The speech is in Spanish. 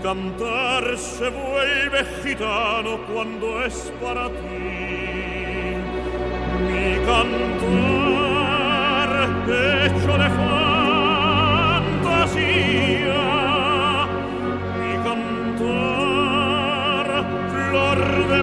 cantar se vuelve gitano cuando es para ti. Mi canto